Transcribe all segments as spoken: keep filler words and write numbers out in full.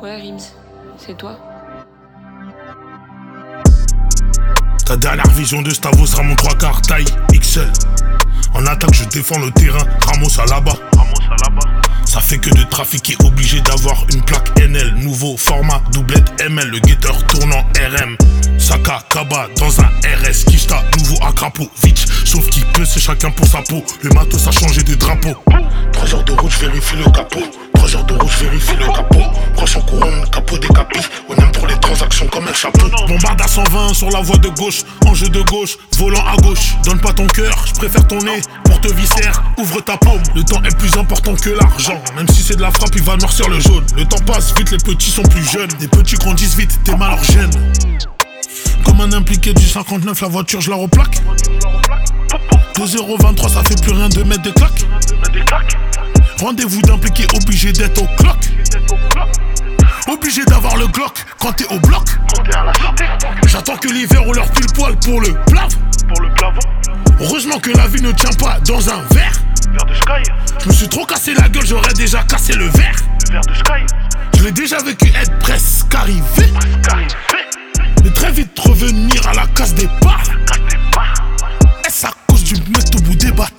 Ouais, Rims, c'est toi? Ta dernière vision de Stavo sera mon trois quarts taille X L. En attaque, je défends le terrain, Ramos à là-bas. Ça fait que de trafiquer, obligé d'avoir une plaque N L. Nouveau format, doublette M L, le guetteur tournant R M. Saka, Kaba, dans un R S, Kishta, nouveau Akrapovic. Sauf qui peut, c'est chacun pour sa peau. Le matos a changé de drapeau. Trois heures de route, je vérifie le capot. Trois heures de route, je vérifie le capot. Prochain couronne, capot décapé. On aime pour les transactions comme un chapeau. Bombarde à cent vingt sur la voie de gauche. Enjeu de gauche, volant à gauche. Donne pas ton cœur, je préfère ton nez. Pour te viscère, ouvre ta paume. Le temps est plus important que l'argent. Même si c'est de la frappe, il va noircir le jaune. Le temps passe vite, les petits sont plus jeunes. Les petits grandissent vite, t'es mal gêne. Comme un impliqué du cinquante-neuf, la voiture je la replaque. Deux zéro vingt-trois, ça fait plus rien de mettre des claques. Rendez-vous d'impliqué, obligé d'être au clock. Obligé d'avoir le Glock quand t'es au bloc. J'attends que l'hiver ou leur pile poil pour le plave. Heureusement que la vie ne tient pas dans un verre. Je me suis trop cassé la gueule, j'aurais déjà cassé le verre. Je l'ai déjà vécu être presque arrivé. Mais très vite revenir à la case départ. Est-ce à cause du mec au bout des bâtards?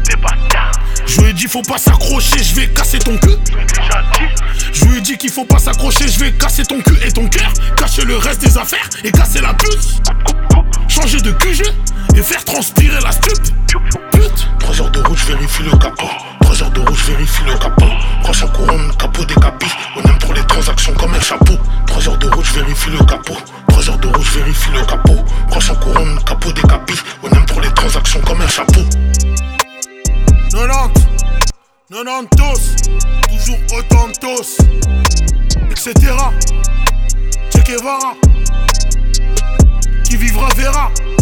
Je lui ai dit faut pas s'accrocher, je vais casser ton cul. Je lui ai dit qu'il faut pas s'accrocher, je vais casser ton cul et ton cœur. Cacher le reste des affaires et casser la puce. Changer de Q G et faire transpirer la stup. Pute. Trois heures de route, je vérifie le capot. Trois heures de route, je vérifie le capot. Prochain couronne, capot décapé. On aime trop les transactions comme un chapeau. Trois heures de route, je vérifie le capot. Trois heures de route, je vérifie le capot. Prochain couronne, capot décapé. On aime trop les transactions comme un chapeau. Nonante, nonantos, toujours autantos, et cetera. Che Guevara, qui vivra verra.